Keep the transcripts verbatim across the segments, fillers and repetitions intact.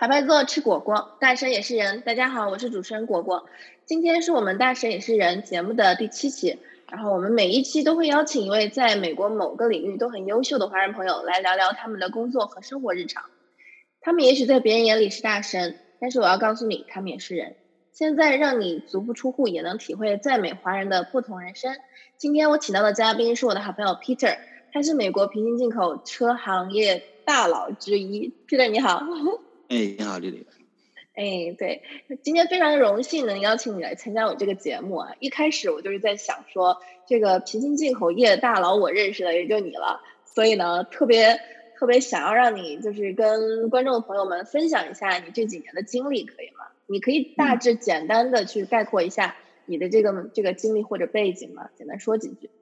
爬白做吃果果，大神也是人。大家好，我是主持人果果。今天是我们大神也是人节目的第七期，然后我们每一期都会邀请一位在美国某个领域都很优秀的华人朋友来聊聊他们的工作和生活日常。他们也许在别人眼里是大神，但是我要告诉你，他们也是人。现在让你足不出户也能体会在美华人的不同人生。今天我请到的嘉宾是我的好朋友 Peter， 他是美国平行进口车行业大佬之一。Peter 你好。 哎，你好，丽丽。 哎，对，今天非常荣幸能邀请你来参加我这个节目啊。一开始我就是在想说，这个平行进口业大佬我认识的也就你了，所以呢，特别特别想要让你就是跟观众朋友们分享一下你这几年的经历，可以吗？你可以大致简单的去概括一下你的这个、嗯、这个经历或者背景吗？简单说几句。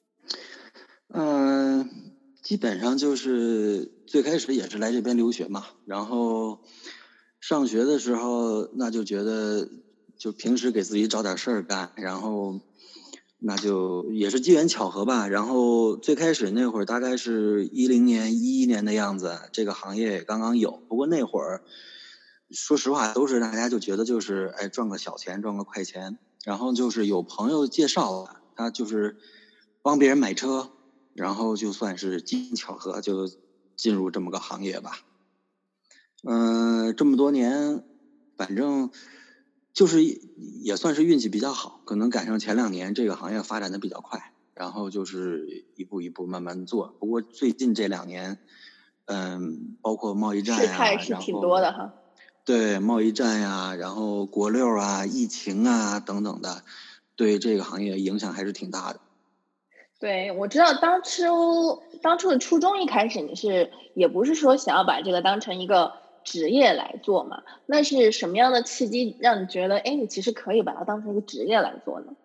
嗯、呃，基本上就是最开始也是来这边留学嘛，然后上学的时候那就觉得就平时给自己找点事儿干，然后那就也是机缘巧合吧。然后最开始那会儿大概是一零年一一年的样子，这个行业也刚刚有，不过那会儿说实话都是大家就觉得就是哎赚个小钱赚个快钱，然后就是有朋友介绍他就是帮别人买车，然后就算是机缘巧合就进入这么个行业吧。嗯、呃，这么多年反正就是也算是运气比较好，可能赶上前两年这个行业发展的比较快，然后就是一步一步慢慢做。不过最近这两年嗯，包括贸易战呀、 事态是挺多的哈。 对，贸易战呀，然后国六啊、疫情啊等等的，对这个行业影响还是挺大的。 对，我知道当初当初的初衷一开始你是也不是说想要把这个当成一个职业来做嘛？那是什么样的契机让你觉得，哎，你其实可以把它当成一个职业来做呢？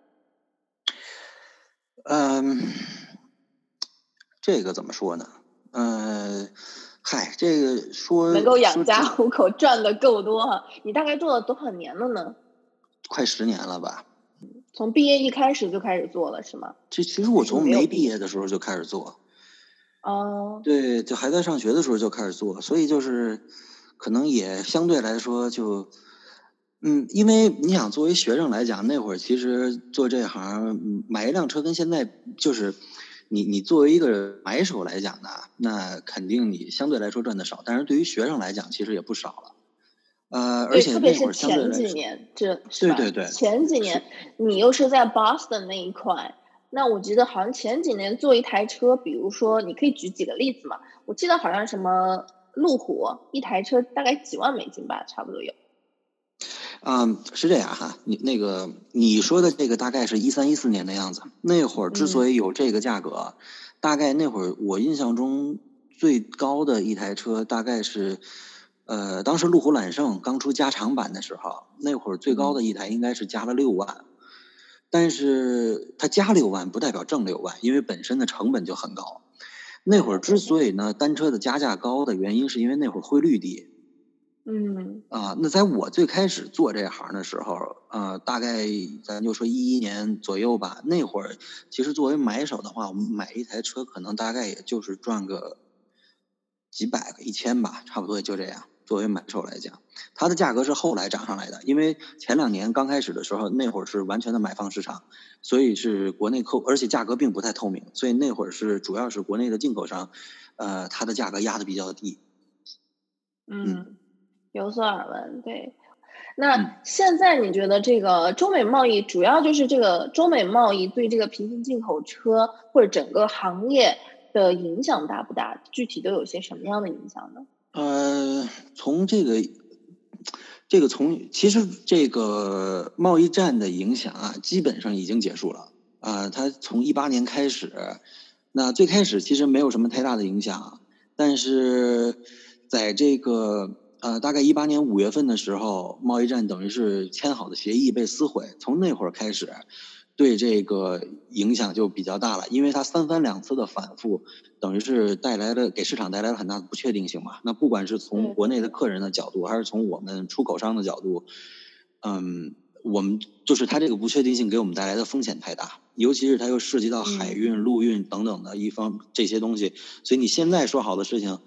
嗯，这个怎么说呢？嗯，嗨，这个说能够养说家糊口，赚的够多哈。你大概做了多少年了呢？ 快十年了吧？ 从毕业一开始就开始做了是吗？ 这其实我从没毕业的时候就开始做。 哦， 对，就还在上学的时候就开始做，所以就是可能也相对来说就，嗯，因为你想作为学生来讲，那会儿其实做这行买一辆车跟现在就是你你作为一个买手来讲呢，那肯定你相对来说赚的少，但是对于学生来讲其实也不少了。呃，而对， 且特别是那会儿相对前几来说， 年，这是吧？ 对对对， 前几年你又是在 Boston 那一块，那我记得好像前几年做一台车，比如说你可以举几个例子嘛？我记得好像什么路虎一台车大概几万美金吧，差不多有。 嗯，是这样哈，你那个你说的这个大概是一三一四年的样子，那会儿之所以有这个价格，嗯、大概那会儿我印象中最高的一台车大概是，呃，当时路虎揽胜刚出加长版的时候，那会儿最高的一台应该是加了六万，嗯、但是它加六万不代表挣六万，因为本身的成本就很高。那会儿之所以呢单车的加价高的原因，是因为那会儿汇率低。 嗯啊，那在我最开始做这行的时候，呃，大概咱就说一一年左右吧。那会儿其实作为买手的话，我们买一台车可能大概也就是赚个几百个、一千吧，差不多也就这样。作为买手来讲，它的价格是后来涨上来的，因为前两年刚开始的时候，那会儿是完全的买方市场，所以是国内扣，而且价格并不太透明，所以那会儿是主要是国内的进口商，呃，它的价格压的比较低。 嗯，有所耳闻，对。 嗯那现在你觉得这个中美贸易，主要就是这个中美贸易对这个平行进口车或者整个行业的影响大不大？具体都有些什么样的影响呢？ 呃，从这个，这个从其实这个贸易战的影响啊，基本上已经结束了啊。它从一八年开始，那最开始其实没有什么太大的影响，但是在这个呃大概一八年五月份的时候，贸易战等于是签好的协议被撕毁，从那会儿开始，对这个影响就比较大了，因为它三番两次的反复。等于是带来了给市场带来了很大的不确定性嘛。那不管是从国内的客人的角度，还是从我们出口商的角度，嗯，我们就是它这个不确定性给我们带来的风险太大，尤其是它又涉及到海运、陆运等等的一方这些东西，所以你现在说好的事情，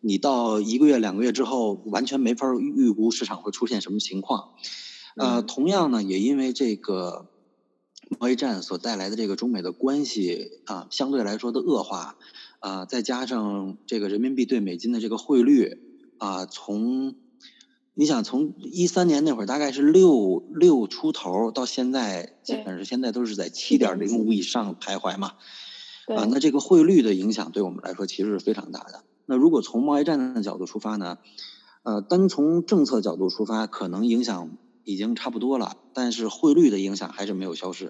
你到一个月两个月之后，完全没法预估市场会出现什么情况。呃，同样呢，也因为这个贸易战所带来的这个中美的关系啊，相对来说的恶化，啊，再加上这个人民币对美金的这个汇率啊，从你想从一三年那会儿大概是六六出头，到现在基本上现在都是在七点零五以上徘徊嘛。啊，那这个汇率的影响对我们来说其实是非常大的。那如果从贸易战的角度出发呢，呃，单从政策角度出发，可能影响已经差不多了，但是汇率的影响还是没有消失。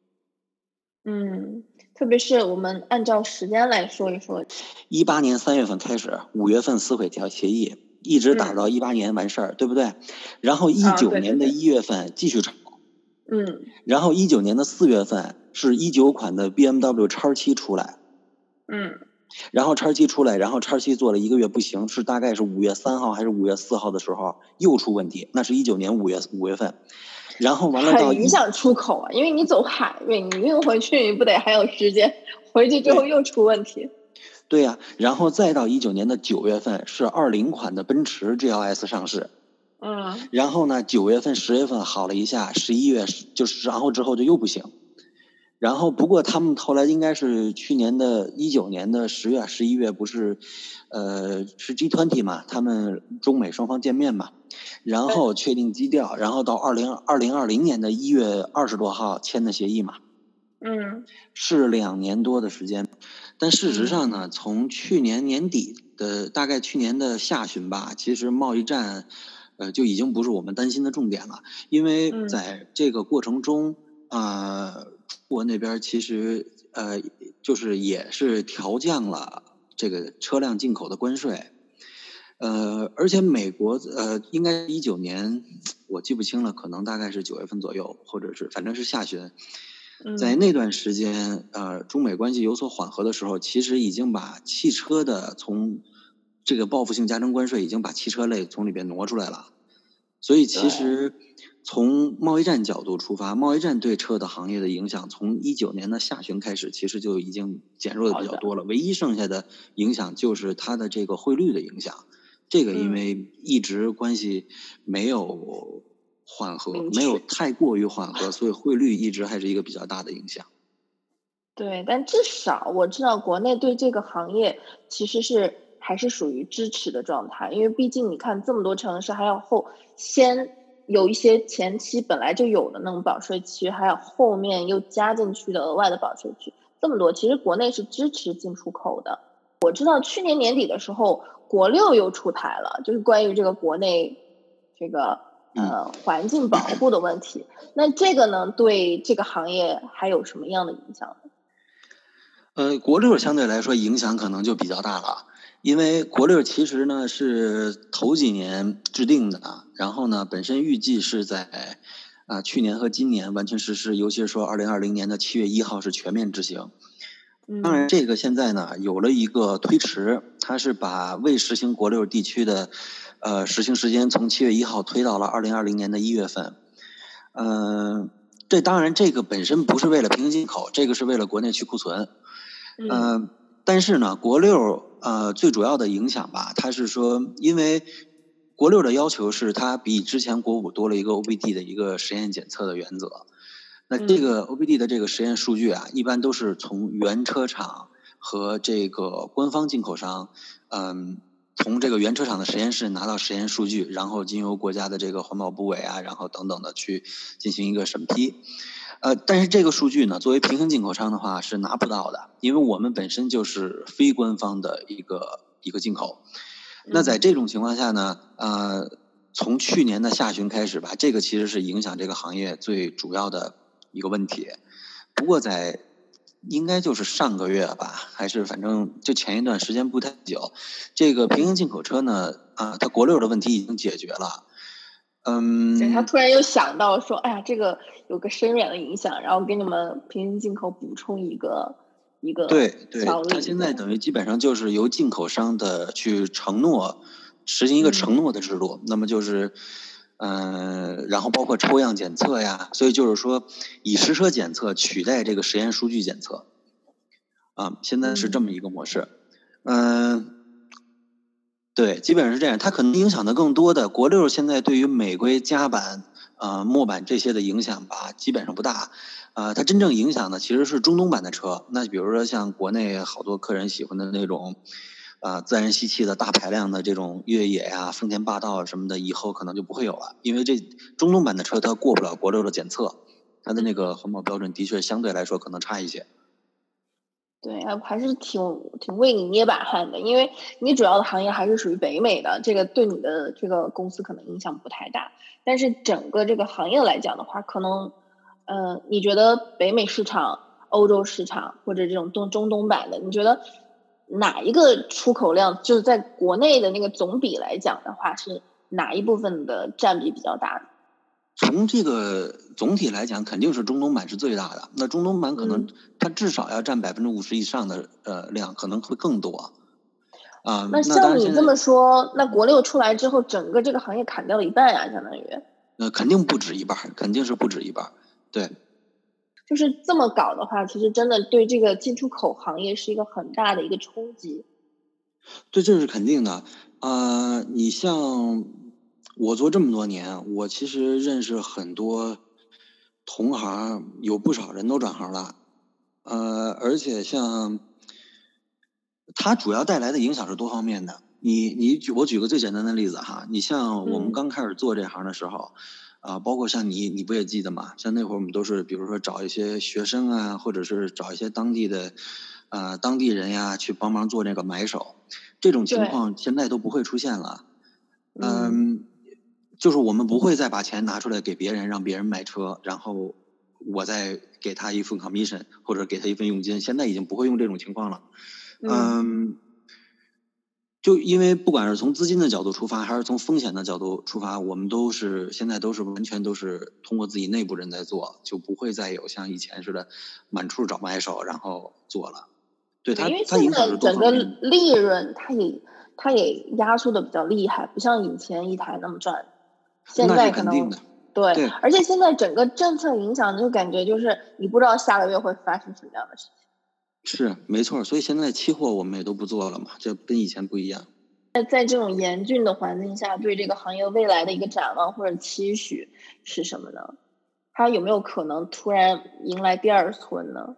嗯，特别是我们按照时间来说一说。 一八年三月份开始，五月份撕毁条协议，一直打到一八年完事儿，嗯，对不对？然后一九年的一月份继续炒， 嗯， 然后一九年的四月份是一九款的 B M W 叉七出来， 嗯， 然后叉七出来，然后叉七做了一个月不行，是大概是五月三号还是五月四号的时候又出问题，那是一九年五月五月份，然后完了到很影响出口啊，因为你走海运，你运回去你不得还有时间，回去之后又出问题。 对呀、啊，然后再到一九年的九月份是二零款的奔驰 G L S 上市， 嗯， 然后呢九月份十月份好了一下，十一月就是然后之后就又不行，然后不过他们后来应该是去年的一九年的十月十一月不是，呃是 G 二十 嘛，他们中美双方见面嘛，然后确定基调，然后到二零二零二零年的一月二十多号签的协议嘛， 嗯， 是两年多的时间。但事实上呢，从去年年底的大概去年的下旬吧，其实贸易战，呃，就已经不是我们担心的重点了，因为在这个过程中，呃，中国那边其实呃，就是也是调降了这个车辆进口的关税，呃，而且美国呃，应该一九年，我记不清了，可能大概是九月份左右，或者是反正是下旬。在那段时间，呃，中美关系有所缓和的时候，其实已经把汽车的从这个报复性加征关税已经把汽车类从里边挪出来了。所以其实从贸易战角度出发，贸易战对车的行业的影响，从一九年的下旬开始，其实就已经减弱的比较多了。唯一剩下的影响就是它的这个汇率的影响。这个因为一直关系没有缓和，没有太过于缓和，所以汇率一直还是一个比较大的影响。 对，但至少我知道国内对这个行业其实是还是属于支持的状态，因为毕竟你看这么多城市，还有后先有一些前期本来就有的那种保税区，还有后面又加进去的额外的保税区，这么多，其实国内是支持进出口的。我知道去年年底的时候，国六又出台了，就是关于这个国内这个呃环境保护的问题。那这个呢，对这个行业还有什么样的影响呢？ 呃，国六相对来说影响可能就比较大了，因为国六其实呢是头几年制定的，然后呢本身预计是在啊、呃、去年和今年完全实施，尤其是说二零二零年的七月一号是全面执行。当然，这个现在呢有了一个推迟，它是把未实行国六地区的呃实行时间从七月一号推到了二零二零年的一月份。嗯、呃，这当然这个本身不是为了平行进口，这个是为了国内去库存。呃，但是呢，国六呃最主要的影响吧，它是说，因为国六的要求是它比之前国五多了一个 O B D 的一个实验检测的原则。那这个 O B D 的这个实验数据啊，一般都是从原车厂和这个官方进口商，嗯，从这个原车厂的实验室拿到实验数据，然后经由国家的这个环保部委啊，然后等等的去进行一个审批。呃，但是这个数据呢，作为平行进口商的话是拿不到的，因为我们本身就是非官方的一个一个进口。那在这种情况下呢，呃，从去年的下旬开始吧，这个其实是影响这个行业最主要的一个问题。不过在应该就是上个月吧，还是反正就前一段时间不太久，这个平行进口车呢，啊，它国六的问题已经解决了。嗯， 对，他突然又想到说，哎呀，这个有个深远的影响，然后给你们平行进口补充一个一个对对， 它现在等于基本上就是由进口商的去承诺，实行一个承诺的制度。嗯、那么就是，嗯、呃，然后包括抽样检测呀，所以就是说以实车检测取代这个实验数据检测，啊，现在是这么一个模式。嗯、呃， 对，基本上是这样。它可能影响的更多的，国六现在对于美规、加版、呃墨版这些的影响吧，基本上不大。呃，它真正影响的其实是中东版的车。那比如说像国内好多客人喜欢的那种，呃，自然吸气的大排量的这种越野呀、丰田霸道什么的，以后可能就不会有了，因为这中东版的车它过不了国六的检测，它的那个环保标准的确相对来说可能差一些。 对啊，还是挺挺为你捏把汗的，因为你主要的行业还是属于北美的，这个对你的这个公司可能影响不太大。但是整个这个行业来讲的话，可能，呃，你觉得北美市场、欧洲市场或者这种东中东版的，你觉得哪一个出口量就是在国内的那个总比来讲的话，是哪一部分的占比比较大的？ 从这个总体来讲，肯定是中东版是最大的。那中东版可能嗯， 它至少要占百分之五十以上的呃量，可能会更多啊、 那那当然现在像你这么说，那国六出来之后，整个这个行业砍掉了一半呀，相当于。 呃肯定不止一半，肯定是不止一半。对就是这么搞的话，其实真的对这个进出口行业是一个很大的一个冲击。 对，这是肯定的。啊、你像我做这么多年，我其实认识很多同行，有不少人都转行了。呃，而且像它主要带来的影响是多方面的。你你举我举个最简单的例子哈，你像我们嗯， 刚开始做这行的时候，啊、包括像你，你不也记得吗？像那会儿我们都是，比如说找一些学生啊，或者是找一些当地的，呃，当地人呀，去帮忙做那个买手，这种情对， 况现在都不会出现了。 嗯， 嗯，就是我们不会再把钱拿出来给别人，让别人买车，然后我再给他一份 commission 或者给他一份佣金，现在已经不会用这种情况了。 嗯， 嗯，就因为不管是从资金的角度出发，还是从风险的角度出发，我们都是现在都是完全都是通过自己内部人在做，就不会再有像以前似的满处找买手然后做了。对， 对， 它因为现它影响是多在整个方面的。 利润它也它也压缩的比较厉害，不像以前一台那么赚。现那是在可能肯定的。 对， 对， 而且现在整个政策影响，就感觉就是你不知道下个月会发生什么样的事情。 是没错。所以现在期货我们也都不做了嘛，这跟以前不一样。 在在这种严峻的环境下，对这个行业未来的一个展望或者期许是什么呢？它有没有可能突然迎来第二春呢？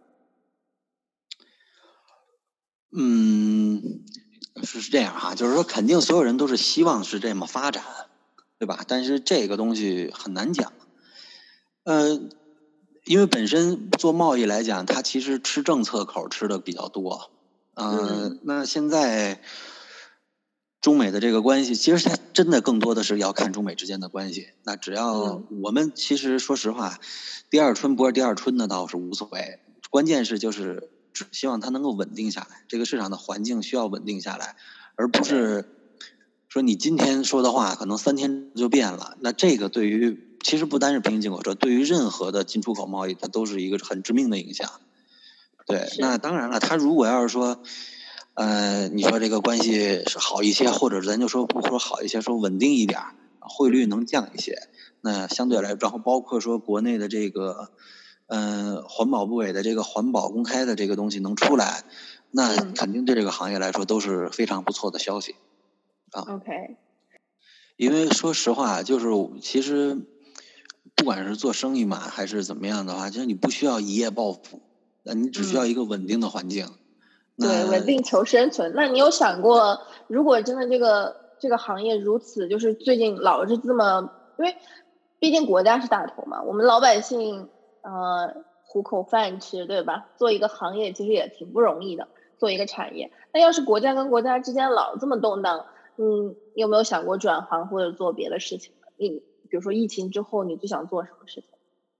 嗯，是是这样哈，就是说肯定所有人都是希望是这么发展，对吧？但是这个东西很难讲。呃，因为本身做贸易来讲，它其实吃政策口吃的比较多。呃， 嗯那现在中美的这个关系，其实它真的更多的是要看中美之间的关系。那只要嗯， 我们其实说实话，第二春不是第二春，那倒是无所谓。关键是就是只希望它能够稳定下来，这个市场的环境需要稳定下来，而不对， 是说你今天说的话可能三天就变了。那这个对于其实不单是平行进口车，对于任何的进出口贸易，它都是一个很致命的影响。对，那是， 当然了，他如果要是说，呃，你说这个关系是好一些，或者咱就说不说好一些，说稳定一点，汇率能降一些，那相对来，然后包括说国内的这个，呃，环保部委的这个环保公开的这个东西能出来，那嗯肯定对这个行业来说都是非常不错的消息啊。 ，OK， 因为说实话，就是其实不管是做生意嘛，还是怎么样的话，其实你不需要一夜暴富，那你只需要嗯， 一个稳定的环境。 对， 那稳定求生存。那你有想过，如果真的这个这个行业如此，就是最近老是这么，因为毕竟国家是大头嘛，我们老百姓呃糊口饭吃，对吧？做一个行业其实也挺不容易的，做一个产业。那要是国家跟国家之间老这么动荡，嗯，你有没有想过转行或者做别的事情？你比如说疫情之后，你最想做什么事情？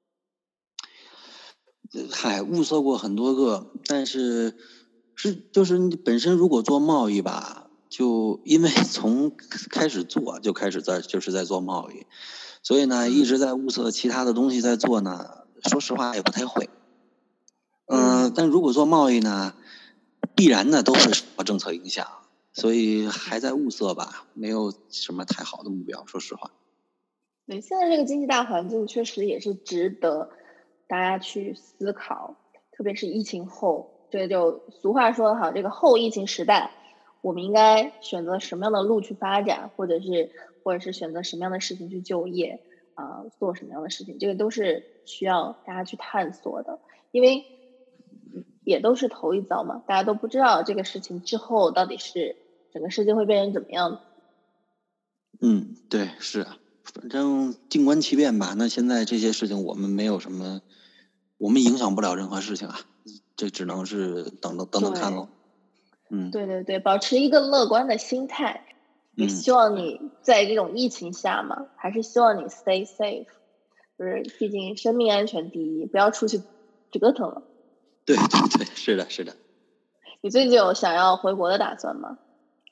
嗨，物色过很多个，但是是就是你本身如果做贸易吧，就因为从开始做就开始在就是在做贸易，所以呢一嗯直在物色其他的东西在做呢。说实话也不太会。嗯、呃嗯。 但如果做贸易呢，必然呢都会受到政策影响，所以还在物色吧，没有什么太好的目标。说实话。 对，现在这个经济大环境确实也是值得大家去思考，特别是疫情后，这就俗话说得好，这个后疫情时代， 我们应该选择什么样的路去发展，或者是或者是选择什么样的事情去就业啊、呃，做什么样的事情，这个都是需要大家去探索的，因为也都是头一遭嘛，大家都不知道这个事情之后到底是整个世界会变成怎么样子。 嗯，对，是啊，反正静观其变吧。那现在这些事情我们没有什么，我们影响不了任何事情啊，这只能是等等等等看喽。嗯， 对对对，保持一个乐观的心态，也嗯， 希望你在这种疫情下嘛，还是希望你 stay safe，就是毕竟生命安全第一，不要出去折腾了。 对对对，是的，是的。 你最近有想要回国的打算吗？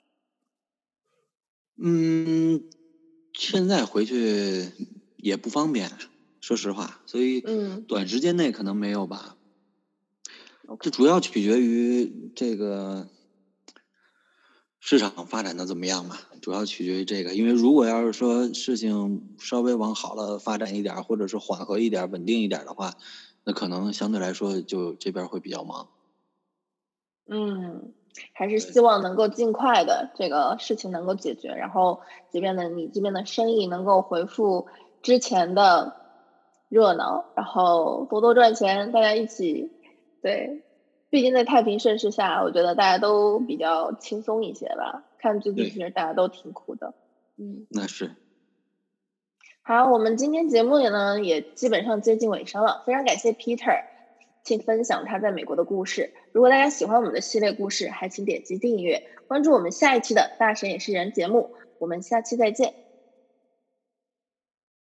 嗯，现在回去也不方便，说实话，所以嗯短时间内可能没有吧。这 ，OK， 主要取决于这个市场发展的怎么样嘛，主要取决于这个。因为如果要是说事情稍微往好了发展一点，或者是缓和一点、稳定一点的话，那可能相对来说就这边会比较忙。 嗯，还是对希望能够尽快的这个事情能够解决，然后这边的你这边的生意能够恢复之前的热闹，然后多多赚钱，大家一起，对，毕竟在太平盛世下，我觉得大家都比较轻松一些吧。看最近其对， 实大家都挺苦的，嗯。 那是。 好，我们今天节目里呢也基本上接近尾声了，非常感谢 Peter 请分享他在美国的故事。如果大家喜欢我们的系列故事，还请点击订阅，关注我们下一期的大神也是人节目。我们下期再见。